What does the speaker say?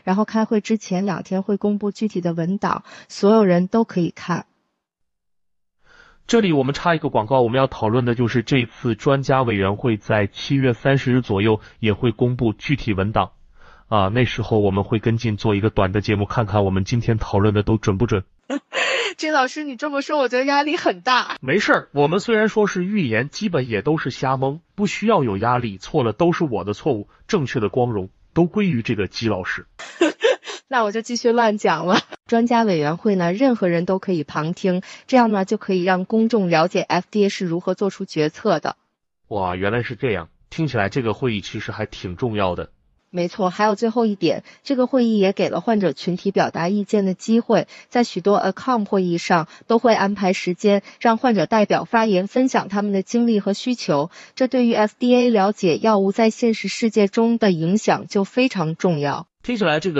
然后开会之前2天会公布具体的文档，所有人都可以看。 这里我们插一个广告，我们要讨论的就是这次专家委员会在7月30日左右也会公布具体文档那时候我们会跟进做一个短的节目，看看我们今天讨论的都准不准。 金老师，你这么说我觉得压力很大。 没事儿，我们虽然说是预言，基本也都是瞎蒙，不需要有压力，错了都是我的错误，正确的光荣都归于这个姬老师。 那我就继续乱讲了。专家委员会呢，任何人都可以旁听，这样呢就可以让公众了解 FDA 是如何做出决策的。 哇，原来是这样，听起来这个会议其实还挺重要的。 没错，还有最后一点，这个会议也给了患者群体表达意见的机会，在许多 ACOM 会议上都会安排时间让患者代表发言，分享他们的经历和需求，这对于 FDA 了解药物在现实世界中的影响就非常重要。 听起来这个